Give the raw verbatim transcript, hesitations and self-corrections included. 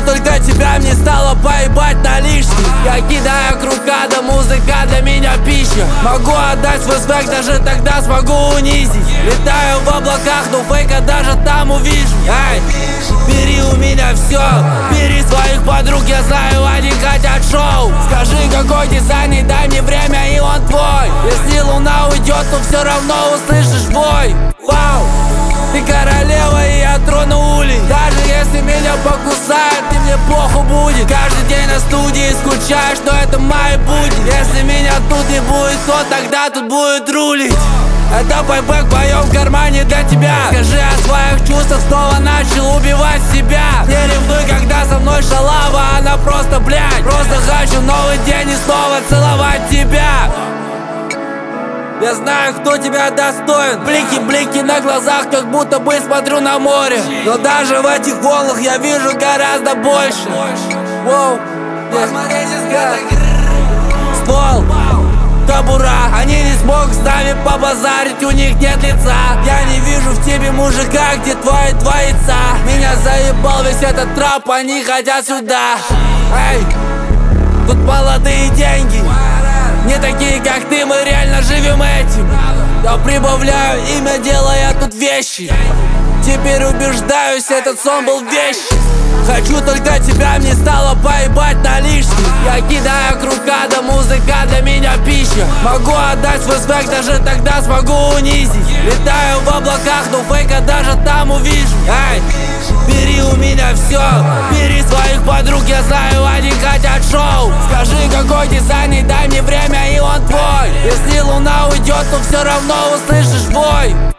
только тебя, мне стало поебать на лишний. Я кидаю круга, да музыка для меня пища. Могу отдать свой свек, даже тогда смогу унизить. Летаю в облаках, но фейка даже там увижу. Эй, бери у меня все, бери своих подруг, я знаю, они хотят шоу. Скажи, какой дизайн, и дай мне время, и он твой. Если луна уйдет, то все равно услышишь бой. Вау, ты королева, и я трону улей. Даже если меня покусают, и мне плохо будет. Каждый день на студии скучаешь, но это мои будни. Если меня тут не будет, то тогда тут будет рулить. Это байбэк в моем кармане для тебя. Скажи о своих чувствах, снова начал убивать себя. Не ревнуй, когда со мной шалава, она просто блядь. Просто хочу новый день и снова целовать тебя. Я знаю, кто тебя достоин. Блики-блики на глазах, как будто бы смотрю на море. Но даже в этих волнах я вижу гораздо больше. Воу, ствол, кобура. Они не смогут с нами побазарить, у них нет лица. Я не вижу в тебе мужика, где твои два яйца. Меня заебал весь этот трэп, они хотят сюда. Эй, тут молодые деньги, не такие, как ты, мы реально живем этим. Я прибавляю имя, делая тут вещи. Теперь убеждаюсь, этот сон был вещий. Хочу только тебя, мне стало поебать на лишний. Я кидаю круга, да музыка для меня пища. Могу отдать свой свек, даже тогда смогу унизить. Летаю в облаках, но фейка даже там увижу. Эй, бери у меня все, бери своих подруг, я знаю, они хотят шоу. Скажи, какой дизайн, и дай мне время, и он твой. Если луна уйдет, то все равно услышишь бой.